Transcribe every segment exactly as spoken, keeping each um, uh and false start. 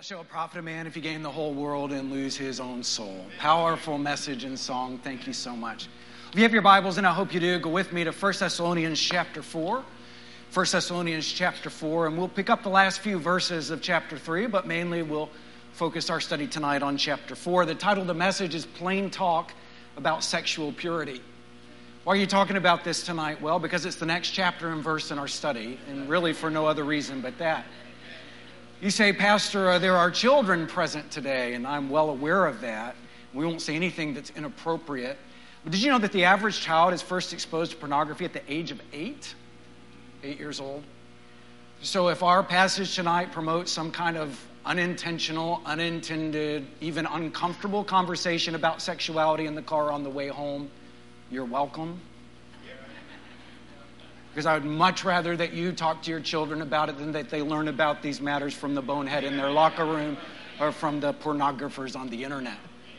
What shall it profit a man if he gain the whole world and lose his own soul? Powerful message and song. Thank you so much. If you have your Bibles, and I hope you do, go with me to First Thessalonians chapter four. First Thessalonians chapter four, and we'll pick up the last few verses of chapter three, but mainly we'll focus our study tonight on chapter four. The title of the message is Plain Talk About Sexual Purity. Why are you talking about this tonight? Well, because it's the next chapter and verse in our study, and really for no other reason but that. You say, Pastor, uh, there are children present today, and I'm well aware of that. We won't say anything that's inappropriate. But did you know that the average child is first exposed to pornography at the age of eight? Eight years old. So if our passage tonight promotes some kind of unintentional, unintended, even uncomfortable conversation about sexuality in the car on the way home, you're welcome. Because I would much rather that you talk to your children about it than that they learn about these matters from the bonehead in their locker room or from the pornographers on the internet.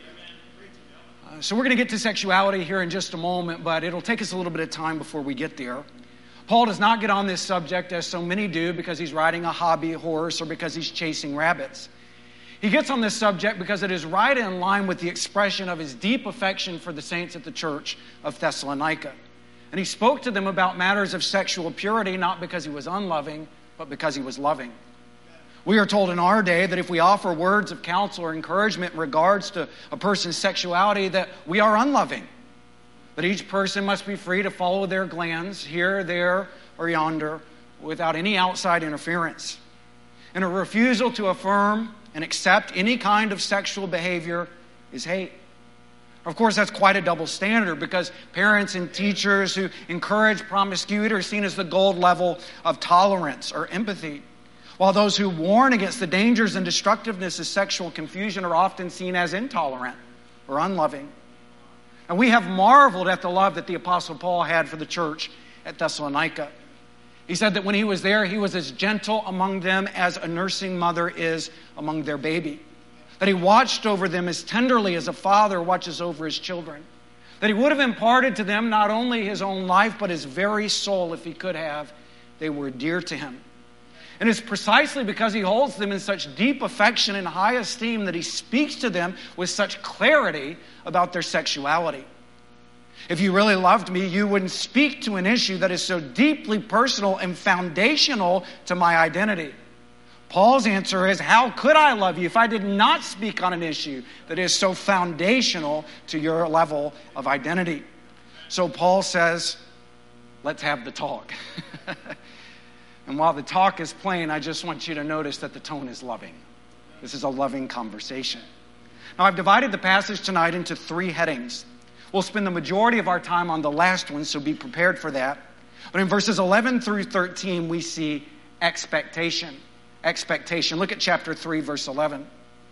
Uh, so we're going to get to sexuality here in just a moment, but it'll take us a little bit of time before we get there. Paul does not get on this subject as so many do because he's riding a hobby horse or because he's chasing rabbits. He gets on this subject because it is right in line with the expression of his deep affection for the saints at the church of Thessalonica. And he spoke to them about matters of sexual purity, not because he was unloving, but because he was loving. We are told in our day that if we offer words of counsel or encouragement in regards to a person's sexuality, that we are unloving. That each person must be free to follow their glands here, there, or yonder without any outside interference. And a refusal to affirm and accept any kind of sexual behavior is hate. Of course, that's quite a double standard because parents and teachers who encourage promiscuity are seen as the gold level of tolerance or empathy, while those who warn against the dangers and destructiveness of sexual confusion are often seen as intolerant or unloving. And we have marveled at the love that the Apostle Paul had for the church at Thessalonica. He said that when he was there, he was as gentle among them as a nursing mother is among their baby. That he watched over them as tenderly as a father watches over his children. That he would have imparted to them not only his own life, but his very soul if he could have. They were dear to him. And it's precisely because he holds them in such deep affection and high esteem that he speaks to them with such clarity about their sexuality. If you really loved me, you wouldn't speak to an issue that is so deeply personal and foundational to my identity. Paul's answer is, how could I love you if I did not speak on an issue that is so foundational to your level of identity? So Paul says, let's have the talk. And while the talk is plain, I just want you to notice that the tone is loving. This is a loving conversation. Now, I've divided the passage tonight into three headings. We'll spend the majority of our time on the last one, so be prepared for that. But in verses eleven through thirteen, we see expectation. Expectation. Look at chapter three, verse eleven.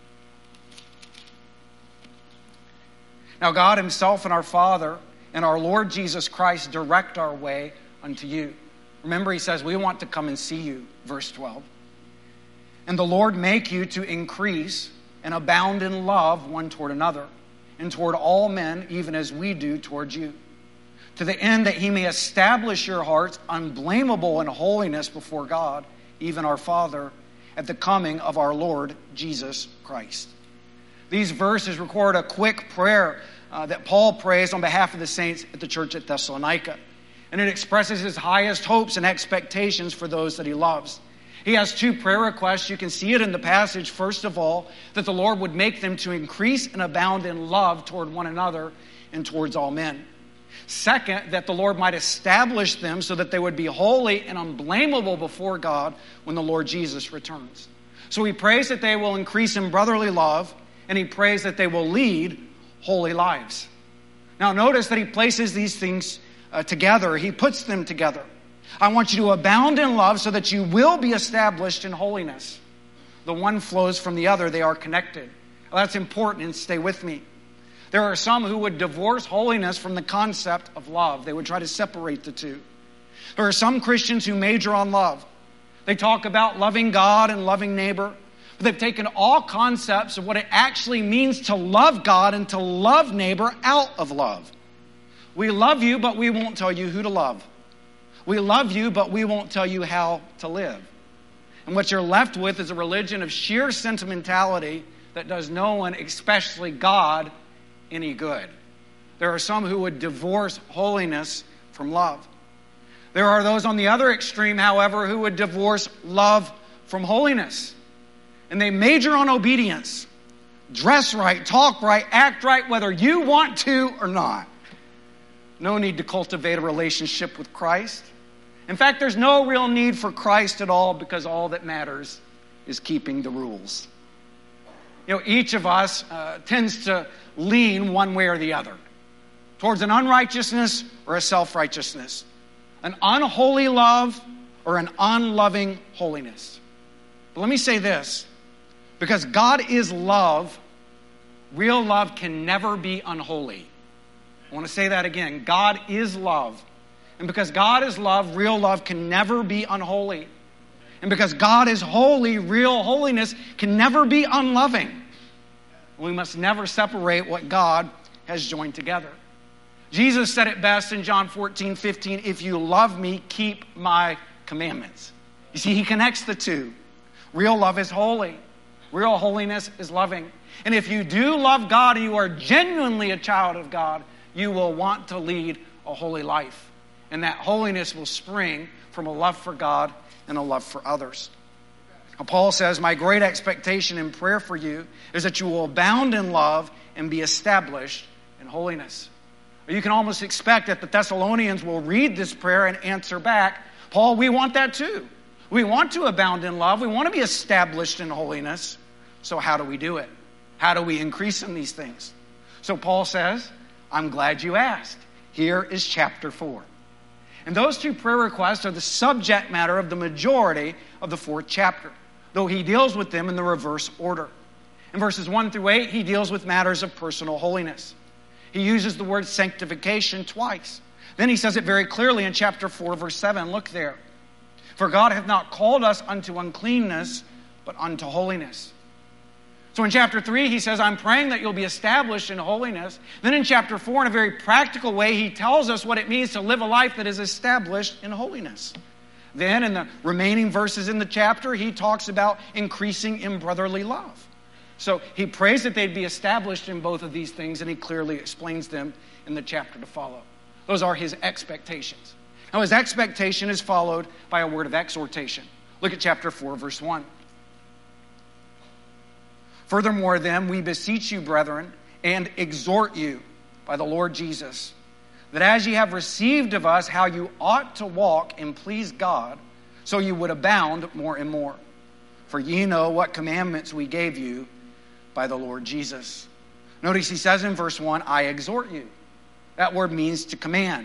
Now God himself and our Father and our Lord Jesus Christ direct our way unto you. Remember, he says, we want to come and see you, verse twelve. And the Lord make you to increase and abound in love one toward another, and toward all men, even as we do toward you, to the end that he may establish your hearts unblameable in holiness before God, even our Father, at the coming of our Lord Jesus Christ. These verses record a quick prayer uh, that Paul prays on behalf of the saints at the church at Thessalonica. And it expresses his highest hopes and expectations for those that he loves. He has two prayer requests. You can see it in the passage. First of all, that the Lord would make them to increase and abound in love toward one another and towards all men. Second, that the Lord might establish them so that they would be holy and unblameable before God when the Lord Jesus returns. So he prays that they will increase in brotherly love, and he prays that they will lead holy lives. Now notice that he places these things uh, together. He puts them together. I want you to abound in love so that you will be established in holiness. The one flows from the other. They are connected. Well, that's important, and stay with me. There are some who would divorce holiness from the concept of love. They would try to separate the two. There are some Christians who major on love. They talk about loving God and loving neighbor. But they've taken all concepts of what it actually means to love God and to love neighbor out of love. We love you, but we won't tell you who to love. We love you, but we won't tell you how to live. And what you're left with is a religion of sheer sentimentality that does no one, especially God, any good. There are some who would divorce holiness from love. There are those on the other extreme, however, who would divorce love from holiness. And they major on obedience. Dress right, talk right, act right, whether you want to or not. No need to cultivate a relationship with Christ. In fact, there's no real need for Christ at all, because all that matters is keeping the rules. You know, each of us uh, tends to lean one way or the other, towards an unrighteousness or a self-righteousness, an unholy love or an unloving holiness. But let me say this, because God is love, real love can never be unholy. I want to say that again. God is love. And because God is love, real love can never be unholy. And because God is holy, real holiness can never be unloving. We must never separate what God has joined together. Jesus said it best in John fourteen fifteen, if you love me, keep my commandments. You see, he connects the two. Real love is holy. Real holiness is loving. And if you do love God and you are genuinely a child of God, you will want to lead a holy life. And that holiness will spring from a love for God and a love for others. Now, Paul says, my great expectation in prayer for you is that you will abound in love and be established in holiness. You can almost expect that the Thessalonians will read this prayer and answer back, Paul, we want that too. We want to abound in love. We want to be established in holiness. So how do we do it? How do we increase in these things? So Paul says, I'm glad you asked. Here is chapter four. And those two prayer requests are the subject matter of the majority of the fourth chapter, though he deals with them in the reverse order. In verses one through eight, he deals with matters of personal holiness. He uses the word sanctification twice. Then he says it very clearly in chapter four, verse seven. Look there. For God hath not called us unto uncleanness, but unto holiness. So in chapter three, he says, I'm praying that you'll be established in holiness. Then in chapter four, in a very practical way, he tells us what it means to live a life that is established in holiness. Then in the remaining verses in the chapter, he talks about increasing in brotherly love. So he prays that they'd be established in both of these things, and he clearly explains them in the chapter to follow. Those are his expectations. Now his expectation is followed by a word of exhortation. Look at chapter four, verse one. Furthermore, then, we beseech you, brethren, and exhort you by the Lord Jesus, that as ye have received of us how you ought to walk and please God, so you would abound more and more. For ye know what commandments we gave you by the Lord Jesus. Notice he says in verse one, I exhort you. That word means to command.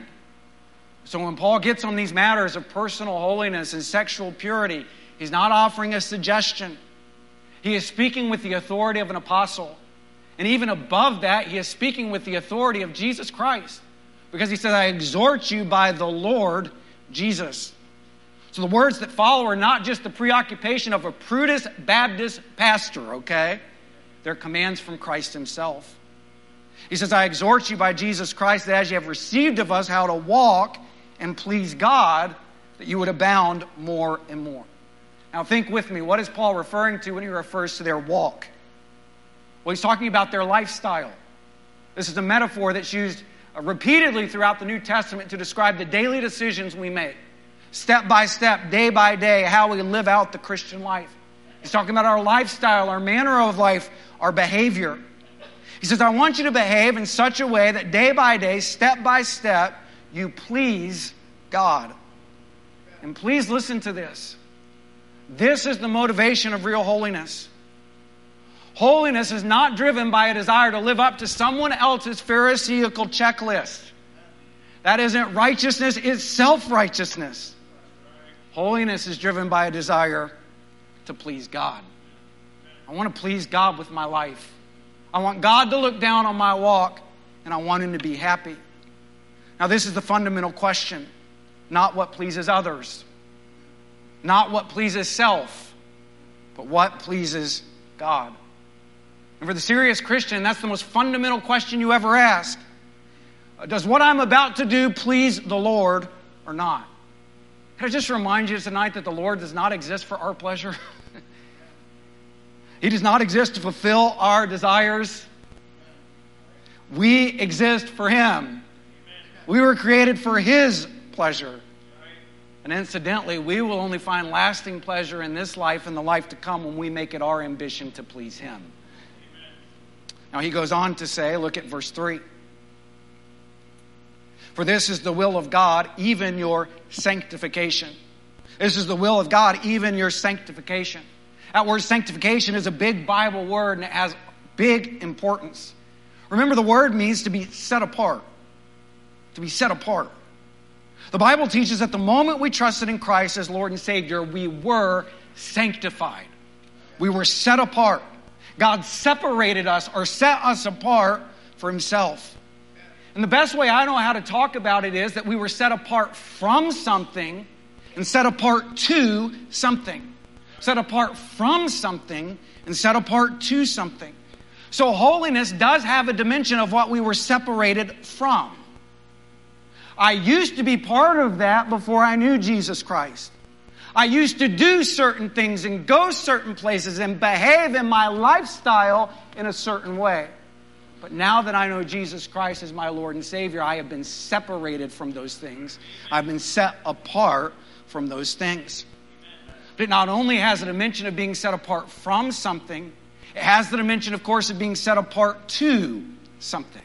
So when Paul gets on these matters of personal holiness and sexual purity, he's not offering a suggestion. He is speaking with the authority of an apostle. And even above that, he is speaking with the authority of Jesus Christ. Because he says, I exhort you by the Lord Jesus. So the words that follow are not just the preoccupation of a Prudish Baptist pastor, okay? They're commands from Christ himself. He says, I exhort you by Jesus Christ that as you have received of us how to walk and please God, that you would abound more and more. Now think with me, what is Paul referring to when he refers to their walk? Well, he's talking about their lifestyle. This is a metaphor that's used repeatedly throughout the New Testament to describe the daily decisions we make. Step by step, day by day, how we live out the Christian life. He's talking about our lifestyle, our manner of life, our behavior. He says, I want you to behave in such a way that day by day, step by step, you please God. And please listen to this. This is the motivation of real holiness. Holiness is not driven by a desire to live up to someone else's Pharisaical checklist. That isn't righteousness, it's self-righteousness. Holiness is driven by a desire to please God. I want to please God with my life. I want God to look down on my walk, and I want Him to be happy. Now, this is the fundamental question. Not what pleases others. Not what pleases self, but what pleases God. And for the serious Christian, that's the most fundamental question you ever ask. Does what I'm about to do please the Lord or not? Can I just remind you tonight that the Lord does not exist for our pleasure? He does not exist to fulfill our desires. We exist for Him. We were created for His pleasure. And incidentally, we will only find lasting pleasure in this life and the life to come when we make it our ambition to please Him. Now he goes on to say, look at verse three. For this is the will of God, even your sanctification. This is the will of God, even your sanctification. That word sanctification is a big Bible word and it has big importance. Remember, the word means to be set apart. To be set apart. The Bible teaches that the moment we trusted in Christ as Lord and Savior, we were sanctified. We were set apart. God separated us or set us apart for Himself. And the best way I know how to talk about it is that we were set apart from something and set apart to something. Set apart from something and set apart to something. So holiness does have a dimension of what we were separated from. I used to be part of that before I knew Jesus Christ. I used to do certain things and go certain places and behave in my lifestyle in a certain way. But now that I know Jesus Christ as my Lord and Savior, I have been separated from those things. I've been set apart from those things. But it not only has a dimension of being set apart from something, it has the dimension, of course, of being set apart to something.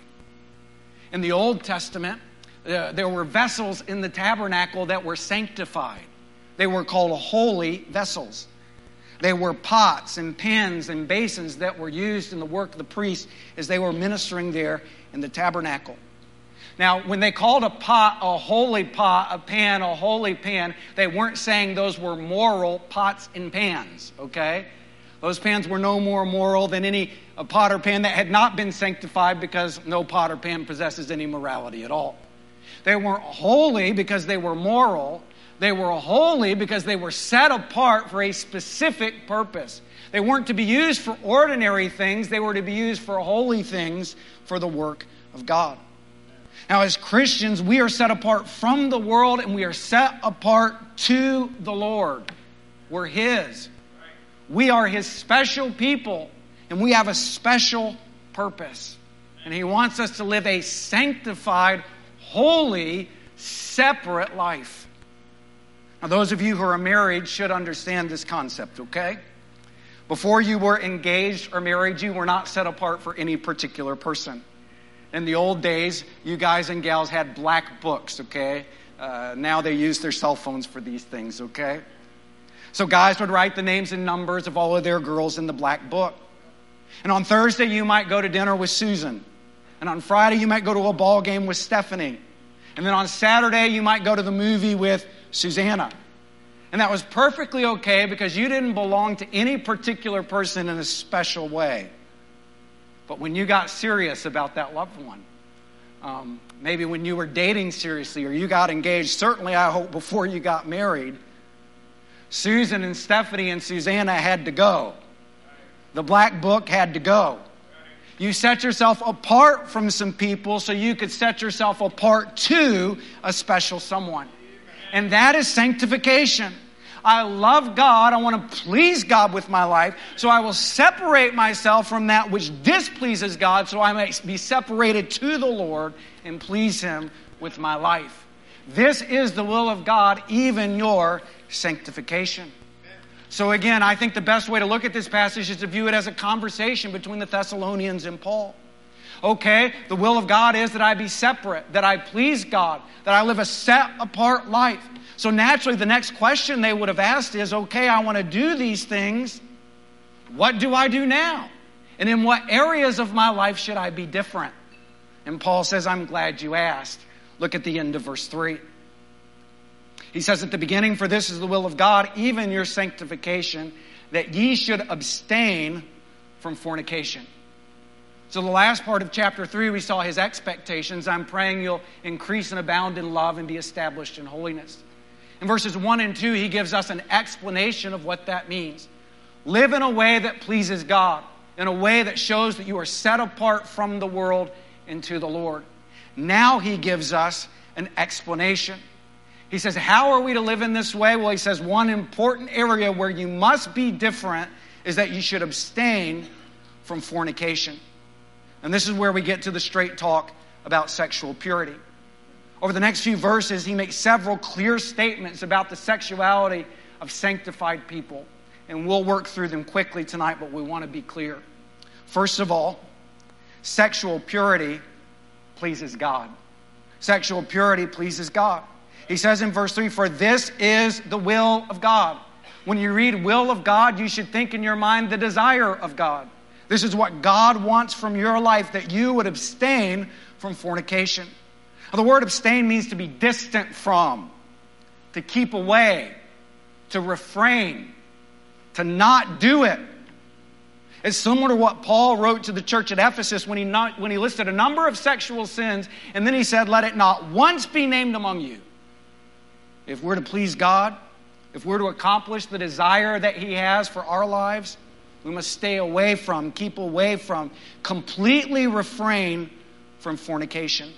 In the Old Testament, uh, there were vessels in the tabernacle that were sanctified. They were called holy vessels. They were pots and pans and basins that were used in the work of the priest as they were ministering there in the tabernacle. Now, when they called a pot a holy pot, a pan a holy pan, they weren't saying those were moral pots and pans, okay? Those pans were no more moral than any a pot or pan that had not been sanctified, because no pot or pan possesses any morality at all. They weren't holy because they were moral. They were holy because they were set apart for a specific purpose. They weren't to be used for ordinary things. They were to be used for holy things, for the work of God. Now, as Christians, we are set apart from the world and we are set apart to the Lord. We're His. We are His special people and we have a special purpose. And He wants us to live a sanctified, holy, separate life. Now, those of you who are married should understand this concept, okay? Before you were engaged or married, you were not set apart for any particular person. In the old days, you guys and gals had black books, okay? Uh, now they use their cell phones for these things, okay? So guys would write the names and numbers of all of their girls in the black book. And on Thursday, you might go to dinner with Susan. And on Friday, you might go to a ball game with Stephanie. And then on Saturday, you might go to the movie with Susanna. And that was perfectly okay because you didn't belong to any particular person in a special way. But when you got serious about that loved one, um, maybe when you were dating seriously or you got engaged, certainly I hope before you got married, Susan and Stephanie and Susanna had to go. The black book had to go. You set yourself apart from some people so you could set yourself apart to a special someone. And that is sanctification. I love God. I want to please God with my life. So I will separate myself from that which displeases God so I may be separated to the Lord and please Him with my life. This is the will of God, even your sanctification. So again, I think the best way to look at this passage is to view it as a conversation between the Thessalonians and Paul. Okay, the will of God is that I be separate, that I please God, that I live a set-apart life. So naturally, the next question they would have asked is, okay, I want to do these things. What do I do now? And in what areas of my life should I be different? And Paul says, I'm glad you asked. Look at the end of verse three. He says at the beginning, for this is the will of God, even your sanctification, that ye should abstain from fornication. So the last part of chapter three, we saw his expectations. I'm praying you'll increase and abound in love and be established in holiness. In verses one and two, he gives us an explanation of what that means. Live in a way that pleases God, in a way that shows that you are set apart from the world and to the Lord. Now he gives us an explanation. He says, how are we to live in this way? Well, he says one important area where you must be different is that you should abstain from fornication. And this is where we get to the straight talk about sexual purity. Over the next few verses, he makes several clear statements about the sexuality of sanctified people. And we'll work through them quickly tonight, but we want to be clear. First of all, sexual purity pleases God. Sexual purity pleases God. He says in verse three, for this is the will of God. When you read will of God, you should think in your mind the desire of God. This is what God wants from your life, that you would abstain from fornication. Now, the word abstain means to be distant from, to keep away, to refrain, to not do it. It's similar to what Paul wrote to the church at Ephesus when he, not, when he listed a number of sexual sins, and then he said, let it not once be named among you. If we're to please God, if we're to accomplish the desire that he has for our lives, we must stay away from, keep away from, completely refrain from fornication.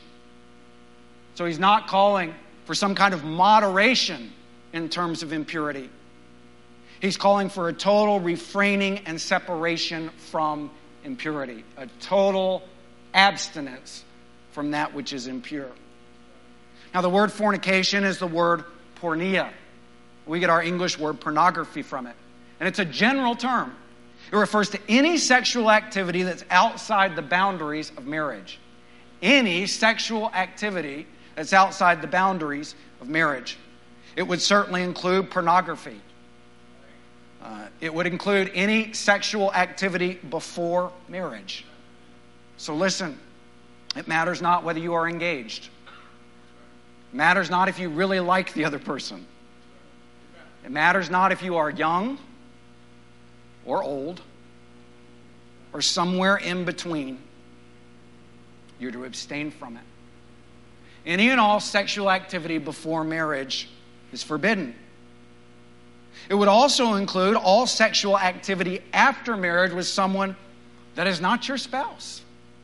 So he's not calling for some kind of moderation in terms of impurity. He's calling for a total refraining and separation from impurity, a total abstinence from that which is impure. Now, the word fornication is the word porneia. We get our English word pornography from it. And it's a general term. It refers to any sexual activity that's outside the boundaries of marriage. Any sexual activity that's outside the boundaries of marriage. It would certainly include pornography. Uh, it would include any sexual activity before marriage. So listen, it matters not whether you are engaged. It matters not if you really like the other person. It matters not if you are young or old or somewhere in between. You're to abstain from it. Any and all sexual activity before marriage is forbidden. It would also include all sexual activity after marriage with someone that is not your spouse.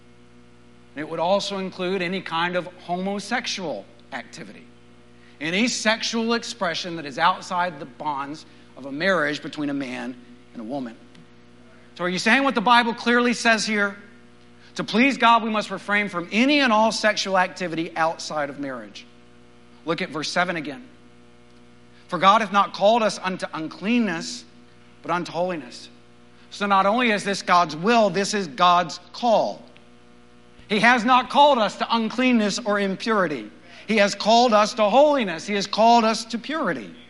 It would also include any kind of homosexual activity. Any sexual expression that is outside the bonds of a marriage between a man and a woman. So are you saying what the Bible clearly says here? To please God, we must refrain from any and all sexual activity outside of marriage. Look at verse seven again. For God hath not called us unto uncleanness, but unto holiness. So not only is this God's will, this is God's call. He has not called us to uncleanness or impurity. He has called us to holiness. He has called us to purity. Amen.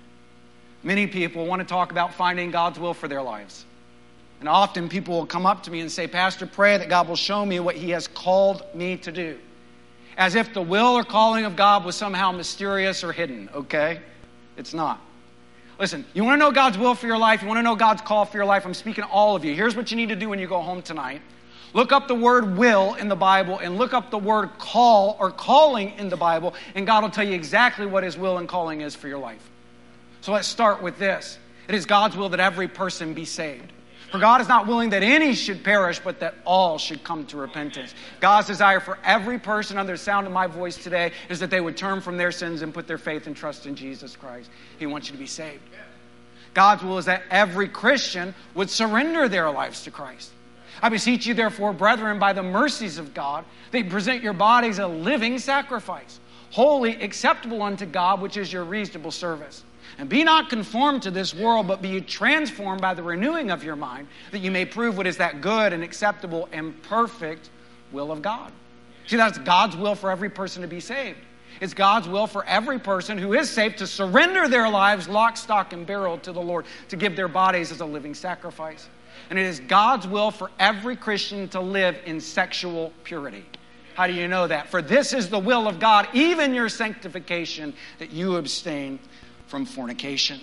Many people want to talk about finding God's will for their lives. And often people will come up to me and say, Pastor, pray that God will show me what he has called me to do. As if the will or calling of God was somehow mysterious or hidden, okay? It's not. Listen, you want to know God's will for your life? You want to know God's call for your life? I'm speaking to all of you. Here's what you need to do when you go home tonight. Look up the word will in the Bible and look up the word call or calling in the Bible, and God will tell you exactly what his will and calling is for your life. So let's start with this. It is God's will that every person be saved. For God is not willing that any should perish, but that all should come to repentance. God's desire for every person under the sound of my voice today is that they would turn from their sins and put their faith and trust in Jesus Christ. He wants you to be saved. God's will is that every Christian would surrender their lives to Christ. I beseech you, therefore, brethren, by the mercies of God, that you present your bodies a living sacrifice, holy, acceptable unto God, which is your reasonable service. And be not conformed to this world, but be transformed by the renewing of your mind, that you may prove what is that good and acceptable and perfect will of God. See, that's God's will for every person to be saved. It's God's will for every person who is saved to surrender their lives lock, stock, and barrel to the Lord, to give their bodies as a living sacrifice. And it is God's will for every Christian to live in sexual purity. How do you know that? For this is the will of God, even your sanctification, that you abstain from fornication.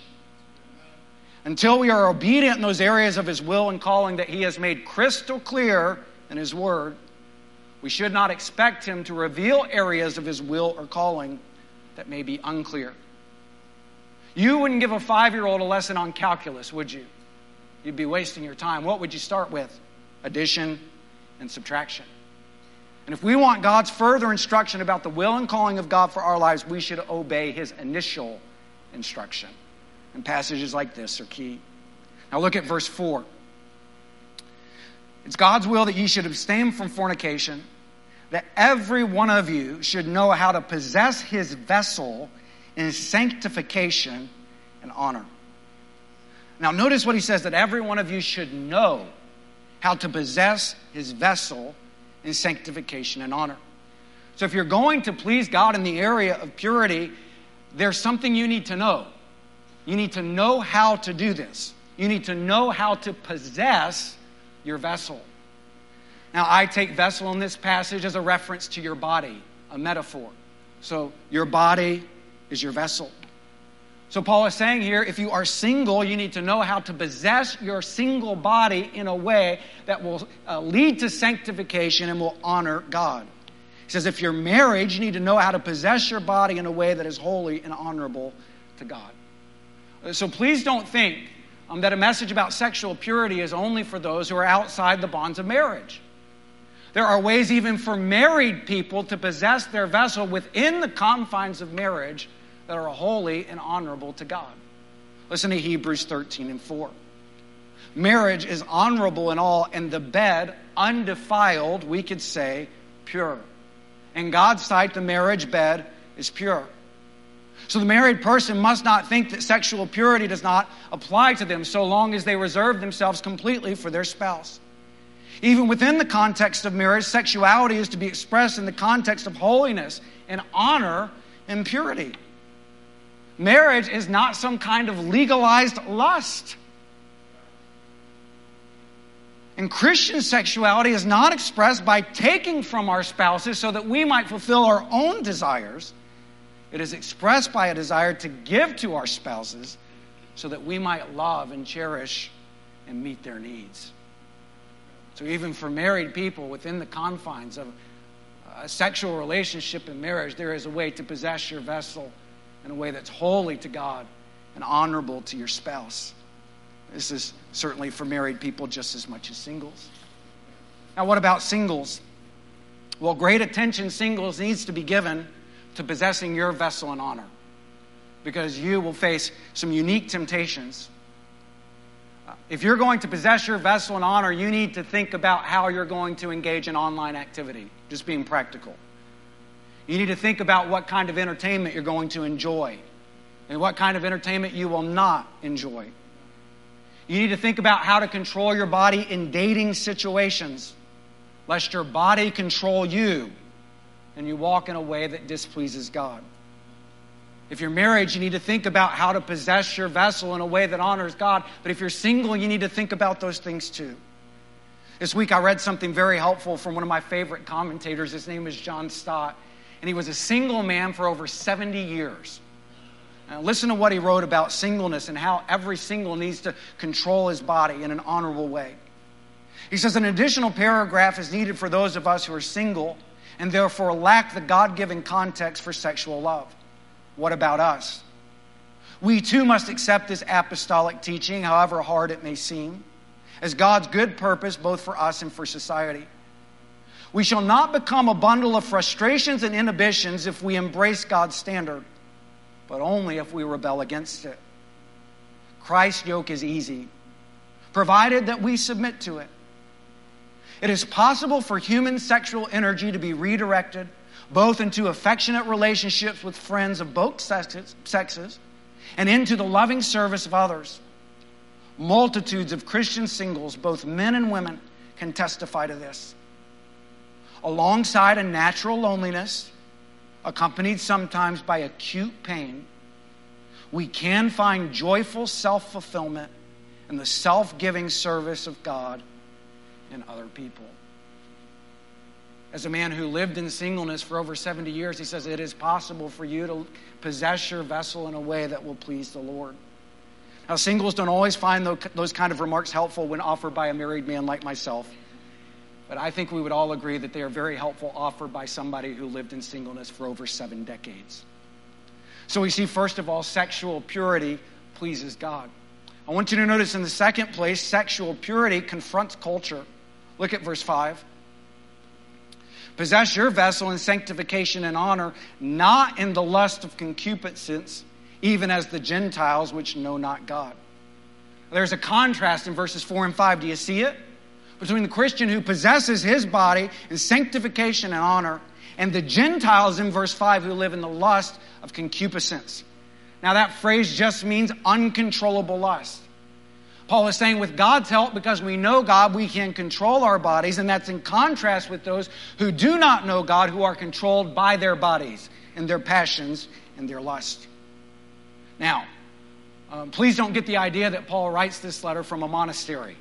Until we are obedient in those areas of his will and calling that he has made crystal clear in his word, we should not expect him to reveal areas of his will or calling that may be unclear. You wouldn't give a five-year-old a lesson on calculus, would you? You'd be wasting your time. What would you start with? Addition and subtraction. And if we want God's further instruction about the will and calling of God for our lives, we should obey his initial instruction. And passages like this are key. Now look at verse four. It's God's will that ye should abstain from fornication, that every one of you should know how to possess his vessel in sanctification and honor. Now notice what he says, that every one of you should know how to possess his vessel in sanctification and honor. So if you're going to please God in the area of purity, there's something you need to know. You need to know how to do this. You need to know how to possess your vessel. Now, I take vessel in this passage as a reference to your body, a metaphor. So your body is your vessel. So Paul is saying here, if you are single, you need to know how to possess your single body in a way that will uh, lead to sanctification and will honor God. He says if you're married, you need to know how to possess your body in a way that is holy and honorable to God. So please don't think um, that a message about sexual purity is only for those who are outside the bonds of marriage. There are ways even for married people to possess their vessel within the confines of marriage that are holy and honorable to God. Listen to Hebrews thirteen and four. Marriage is honorable in all, and the bed undefiled, we could say, pure. In God's sight, the marriage bed is pure. So the married person must not think that sexual purity does not apply to them so long as they reserve themselves completely for their spouse. Even within the context of marriage, sexuality is to be expressed in the context of holiness and honor and purity. Marriage is not some kind of legalized lust. And Christian sexuality is not expressed by taking from our spouses so that we might fulfill our own desires. It is expressed by a desire to give to our spouses so that we might love and cherish and meet their needs. So even for married people within the confines of a sexual relationship in marriage, there is a way to possess your vessel in a way that's holy to God and honorable to your spouse. This is certainly for married people just as much as singles. Now, what about singles? Well, great attention, singles, needs to be given to possessing your vessel in honor, because you will face some unique temptations. If you're going to possess your vessel in honor, you need to think about how you're going to engage in online activity, just being practical. You need to think about what kind of entertainment you're going to enjoy and what kind of entertainment you will not enjoy. You need to think about how to control your body in dating situations, lest your body control you and you walk in a way that displeases God. If you're married, you need to think about how to possess your vessel in a way that honors God. But if you're single, you need to think about those things too. This week I read something very helpful from one of my favorite commentators. His name is John Stott. And he was a single man for over seventy years. Now listen to what he wrote about singleness and how every single needs to control his body in an honorable way. He says an additional paragraph is needed for those of us who are single and therefore lack the God-given context for sexual love. What about us? We too must accept this apostolic teaching, however hard it may seem, as God's good purpose both for us and for society. We shall not become a bundle of frustrations and inhibitions if we embrace God's standard, but only if we rebel against it. Christ's yoke is easy, provided that we submit to it. It is possible for human sexual energy to be redirected both into affectionate relationships with friends of both sexes and into the loving service of others. Multitudes of Christian singles, both men and women, can testify to this. Alongside a natural loneliness, accompanied sometimes by acute pain, we can find joyful self-fulfillment in the self-giving service of God and other people. As a man who lived in singleness for over seventy years, he says it is possible for you to possess your vessel in a way that will please the Lord. Now, singles don't always find those kind of remarks helpful when offered by a married man like myself. But I think we would all agree that they are very helpful offered by somebody who lived in singleness for over seven decades. So we see, first of all, sexual purity pleases God. I want you to notice in the second place, sexual purity confronts culture. Look at verse five. Possess your vessel in sanctification and honor, not in the lust of concupiscence, even as the Gentiles which know not God. There's a contrast in verses four and five. Do you see it? Between the Christian who possesses his body in sanctification and honor, and the Gentiles in verse five who live in the lust of concupiscence. Now that phrase just means uncontrollable lust. Paul is saying with God's help, because we know God, we can control our bodies, and that's in contrast with those who do not know God, who are controlled by their bodies and their passions and their lust. Now, um, please don't get the idea that Paul writes this letter from a monastery,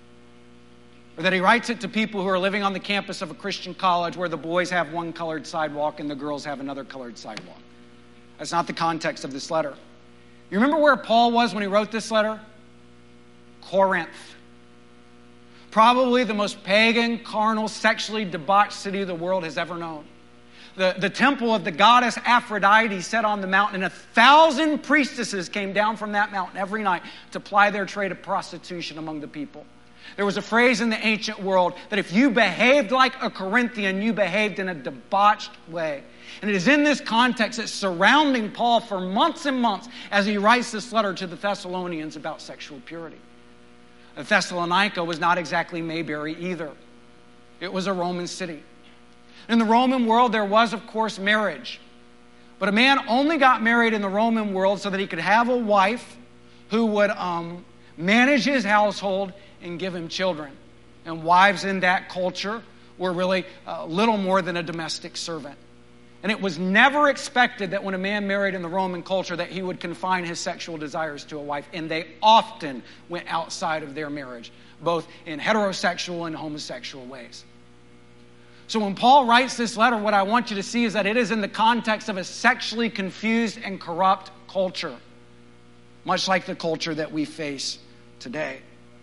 or that he writes it to people who are living on the campus of a Christian college where the boys have one colored sidewalk and the girls have another colored sidewalk. That's not the context of this letter. You remember where Paul was when he wrote this letter? Corinth. Probably the most pagan, carnal, sexually debauched city the world has ever known. The, the temple of the goddess Aphrodite set on the mountain, and a thousand priestesses came down from that mountain every night to ply their trade of prostitution among the people. There was a phrase in the ancient world that if you behaved like a Corinthian, you behaved in a debauched way. And it is in this context that's surrounding Paul for months and months as he writes this letter to the Thessalonians about sexual purity. Thessalonica was not exactly Mayberry either. It was a Roman city. In the Roman world, there was, of course, marriage. But a man only got married in the Roman world so that he could have a wife who would um, manage his household and give him children. And wives in that culture were really uh, little more than a domestic servant. And it was never expected that when a man married in the Roman culture that he would confine his sexual desires to a wife. And they often went outside of their marriage, both in heterosexual and homosexual ways. So when Paul writes this letter, what I want you to see is that it is in the context of a sexually confused and corrupt culture, much like the culture that we face today.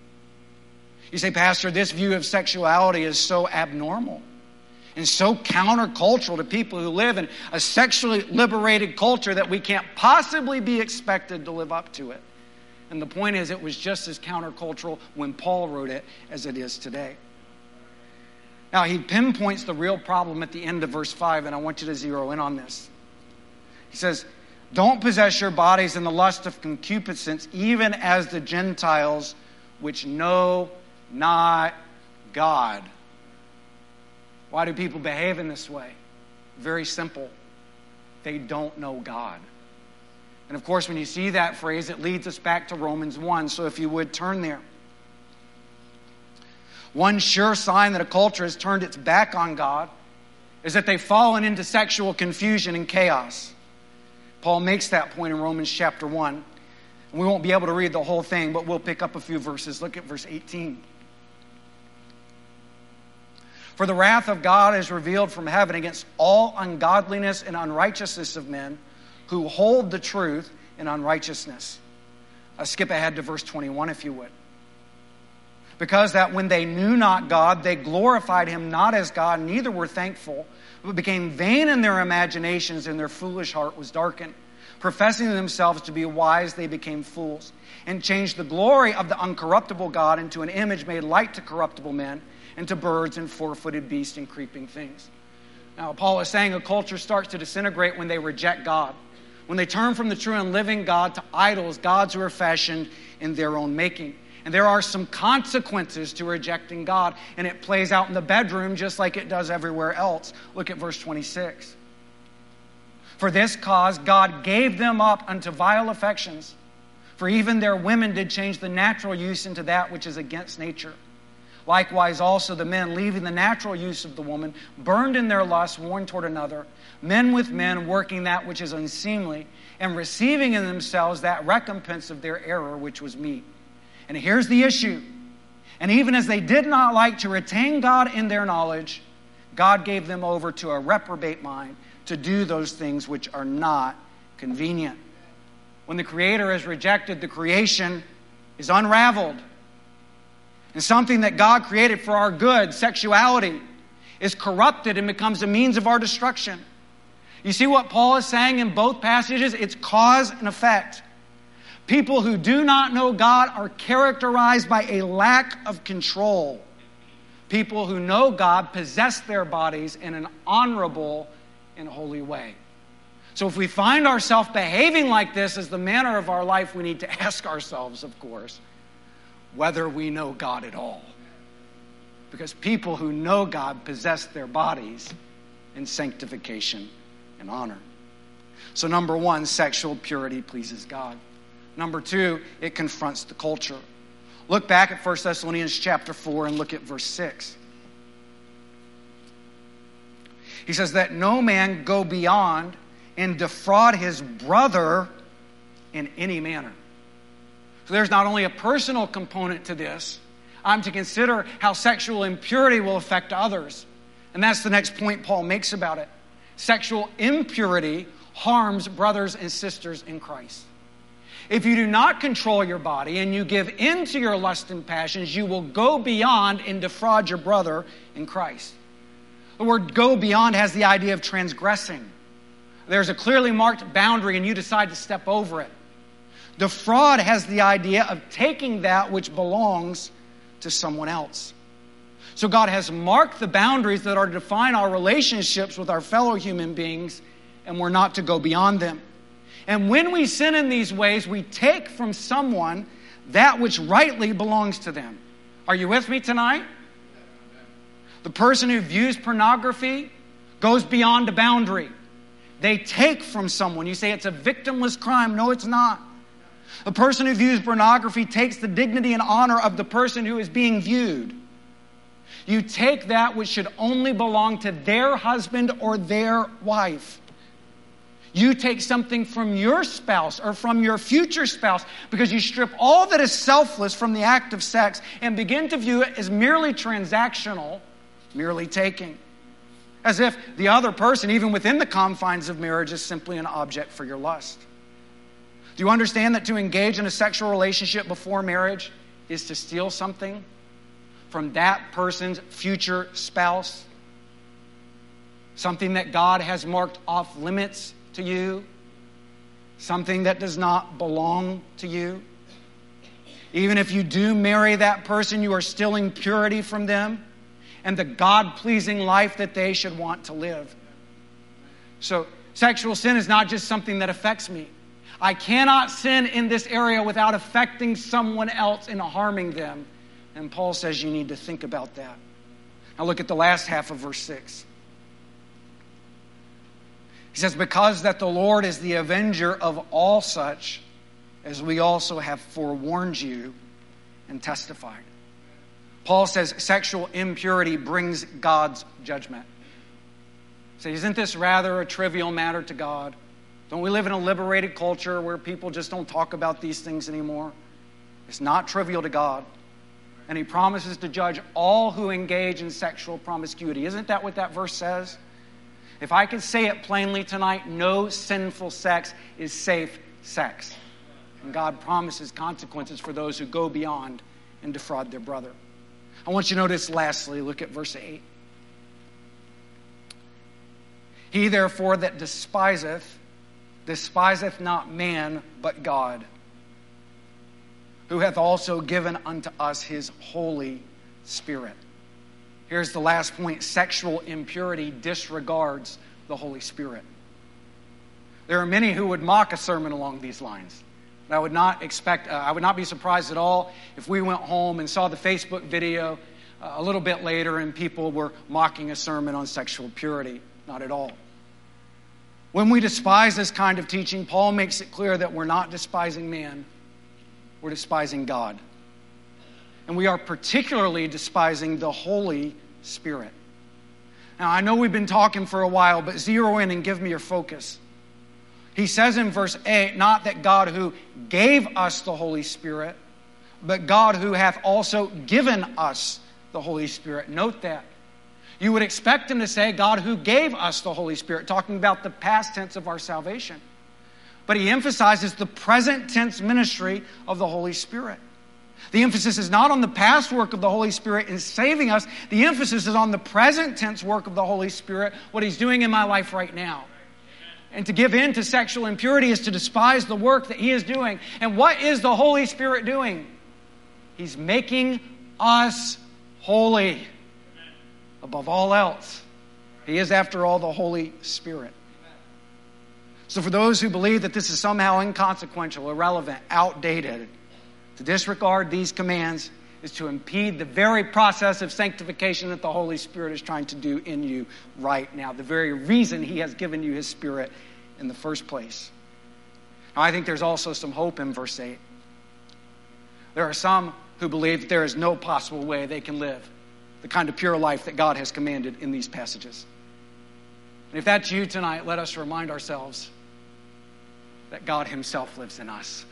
You say, Pastor, this view of sexuality is so abnormal and so countercultural to people who live in a sexually liberated culture that we can't possibly be expected to live up to it. And the point is, it was just as countercultural when Paul wrote it as it is today. Now, he pinpoints the real problem at the end of verse five, and I want you to zero in on this. He says, don't possess your bodies in the lust of concupiscence, even as the Gentiles which know not God. Why do people behave in this way? Very simple. They don't know God. And of course, when you see that phrase, it leads us back to Romans one. So if you would, turn there. One sure sign that a culture has turned its back on God is that they've fallen into sexual confusion and chaos. Paul makes that point in Romans chapter one. And we won't be able to read the whole thing, but we'll pick up a few verses. Look at verse eighteen. For the wrath of God is revealed from heaven against all ungodliness and unrighteousness of men who hold the truth in unrighteousness. I'll skip ahead to verse twenty-one if you would. Because that when they knew not God, they glorified him not as God, neither were thankful, but became vain in their imaginations, and their foolish heart was darkened. Professing themselves to be wise, they became fools, and changed the glory of the uncorruptible God into an image made like to corruptible men, and to birds and four-footed beasts and creeping things. Now, Paul is saying a culture starts to disintegrate when they reject God, when they turn from the true and living God to idols, gods who are fashioned in their own making. And there are some consequences to rejecting God, and it plays out in the bedroom just like it does everywhere else. Look at verse twenty-six. For this cause God gave them up unto vile affections, for even their women did change the natural use into that which is against nature. Likewise also the men, leaving the natural use of the woman, burned in their lust one toward another, men with men working that which is unseemly, and receiving in themselves that recompense of their error which was meet. And here's the issue. And even as they did not like to retain God in their knowledge, God gave them over to a reprobate mind to do those things which are not convenient. When the Creator is rejected, the creation is unraveled. And something that God created for our good, sexuality, is corrupted and becomes a means of our destruction. You see what Paul is saying in both passages? It's cause and effect. People who do not know God are characterized by a lack of control. People who know God possess their bodies in an honorable and holy way. So if we find ourselves behaving like this as the manner of our life, we need to ask ourselves, of course, whether we know God at all. Because people who know God possess their bodies in sanctification and honor. So number one, sexual purity pleases God. Number two, it confronts the culture. Look back at First Thessalonians chapter four and look at verse six. He says that no man go beyond and defraud his brother in any manner. So there's not only a personal component to this, I'm to consider how sexual impurity will affect others. And that's the next point Paul makes about it. Sexual impurity harms brothers and sisters in Christ. If you do not control your body and you give in to your lust and passions, you will go beyond and defraud your brother in Christ. The word go beyond has the idea of transgressing. There's a clearly marked boundary and you decide to step over it. Defraud has the idea of taking that which belongs to someone else. So God has marked the boundaries that are to define our relationships with our fellow human beings, and we're not to go beyond them. And when we sin in these ways, we take from someone that which rightly belongs to them. Are you with me tonight? The person who views pornography goes beyond a boundary. They take from someone. You say it's a victimless crime. No, it's not. The person who views pornography takes the dignity and honor of the person who is being viewed. You take that which should only belong to their husband or their wife. You take something from your spouse or from your future spouse because you strip all that is selfless from the act of sex and begin to view it as merely transactional, merely taking. As if the other person, even within the confines of marriage, is simply an object for your lust. Do you understand that to engage in a sexual relationship before marriage is to steal something from that person's future spouse? Something that God has marked off limits to you? Something that does not belong to you? Even if you do marry that person, you are stealing purity from them and the God-pleasing life that they should want to live. So sexual sin is not just something that affects me. I cannot sin in this area without affecting someone else and harming them. And Paul says you need to think about that. Now look at the last half of verse six. He says, because that the Lord is the avenger of all such, as we also have forewarned you and testified. Paul says sexual impurity brings God's judgment. So isn't this rather a trivial matter to God? Don't we live in a liberated culture where people just don't talk about these things anymore? It's not trivial to God. And he promises to judge all who engage in sexual promiscuity. Isn't that what that verse says? If I could say it plainly tonight, no sinful sex is safe sex. And God promises consequences for those who go beyond and defraud their brother. I want you to notice lastly, look at verse eight. He therefore that despiseth, despiseth not man, but God, who hath also given unto us his Holy Spirit. Here's the last point. Sexual impurity disregards the Holy Spirit. There are many who would mock a sermon along these lines. I would not expect, uh, I would not be surprised at all if we went home and saw the Facebook video uh, a little bit later and people were mocking a sermon on sexual purity. Not at all. When we despise this kind of teaching, Paul makes it clear that we're not despising man, we're despising God. And we are particularly despising the Holy Spirit. Now, I know we've been talking for a while, but zero in and give me your focus. He says in verse eight, not that God who gave us the Holy Spirit, but God who hath also given us the Holy Spirit. Note that. You would expect him to say, God who gave us the Holy Spirit, talking about the past tense of our salvation. But he emphasizes the present tense ministry of the Holy Spirit. The emphasis is not on the past work of the Holy Spirit in saving us. The emphasis is on the present tense work of the Holy Spirit, what he's doing in my life right now. And to give in to sexual impurity is to despise the work that he is doing. And what is the Holy Spirit doing? He's making us holy. above all else. He is, after all, the Holy Spirit. So for those who believe that this is somehow inconsequential, irrelevant, outdated, to disregard these commands is to impede the very process of sanctification that the Holy Spirit is trying to do in you right now, the very reason He has given you His Spirit in the first place. Now, I think there's also some hope in verse eight. There are some who believe that there is no possible way they can live the kind of pure life that God has commanded in these passages. And if that's you tonight, let us remind ourselves that God Himself lives in us.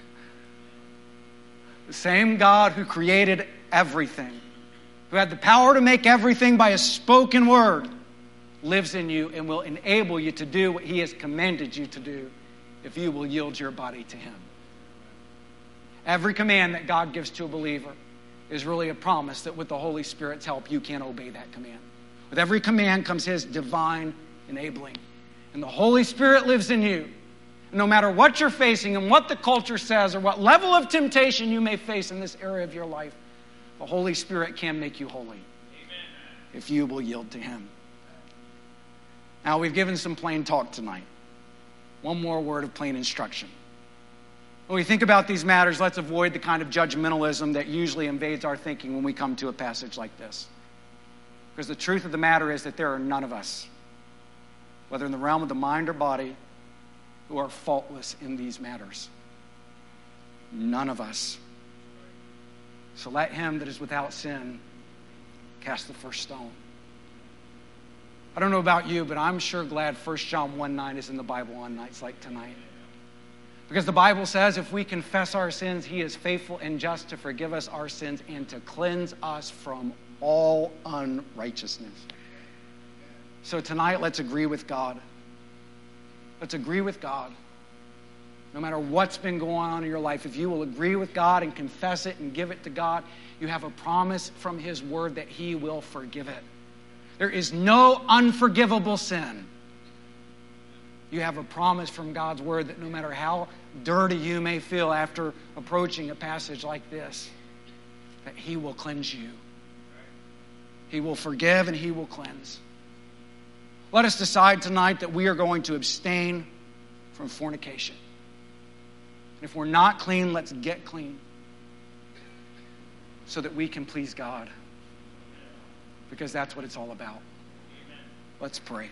The same God who created everything, who had the power to make everything by a spoken word, lives in you and will enable you to do what He has commanded you to do if you will yield your body to Him. Every command that God gives to a believer is really a promise that with the Holy Spirit's help, you can obey that command. With every command comes His divine enabling. And the Holy Spirit lives in you. No matter what you're facing and what the culture says or what level of temptation you may face in this area of your life, the Holy Spirit can make you holy. Amen. If you will yield to Him. Now, we've given some plain talk tonight. One more word of plain instruction. When we think about these matters, let's avoid the kind of judgmentalism that usually invades our thinking when we come to a passage like this. Because the truth of the matter is that there are none of us, whether in the realm of the mind or body, who are faultless in these matters. None of us. So let him that is without sin cast the first stone. I don't know about you, but I'm sure glad First John one nine is in the Bible on nights like tonight. Because the Bible says if we confess our sins, He is faithful and just to forgive us our sins and to cleanse us from all unrighteousness. So tonight, let's agree with God. Let's agree with God. No matter what's been going on in your life, if you will agree with God and confess it and give it to God, you have a promise from His word that He will forgive it. There is no unforgivable sin. You have a promise from God's word that no matter how dirty you may feel after approaching a passage like this, that He will cleanse you. He will forgive and He will cleanse. Let us decide tonight that we are going to abstain from fornication. If we're not clean, let's get clean so that we can please God. Because that's what it's all about. Let's pray.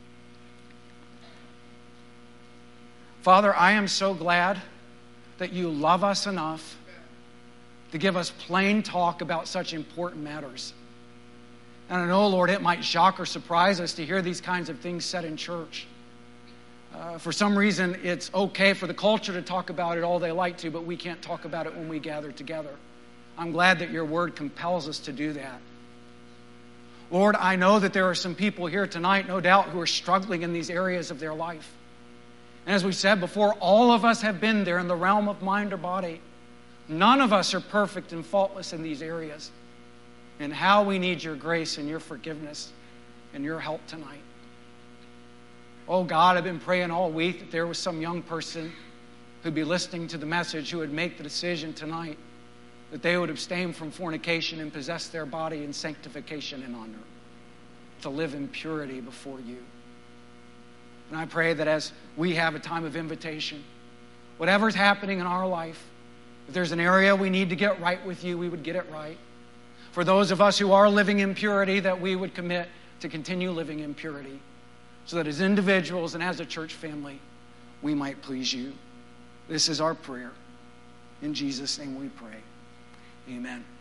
Father, I am so glad that You love us enough to give us plain talk about such important matters. And I know, Lord, it might shock or surprise us to hear these kinds of things said in church. Uh, for some reason, it's okay for the culture to talk about it all they like to, but we can't talk about it when we gather together. I'm glad that Your word compels us to do that. Lord, I know that there are some people here tonight, no doubt, who are struggling in these areas of their life. And as we said before, all of us have been there in the realm of mind or body. None of us are perfect and faultless in these areas. And how we need Your grace and Your forgiveness and Your help tonight. Oh God, I've been praying all week that there was some young person who'd be listening to the message who would make the decision tonight that they would abstain from fornication and possess their body in sanctification and honor, to live in purity before You. And I pray that as we have a time of invitation, whatever's happening in our life, if there's an area we need to get right with You, we would get it right. For those of us who are living in purity, that we would commit to continue living in purity, so that as individuals and as a church family, we might please You. This is our prayer. In Jesus' name we pray. Amen.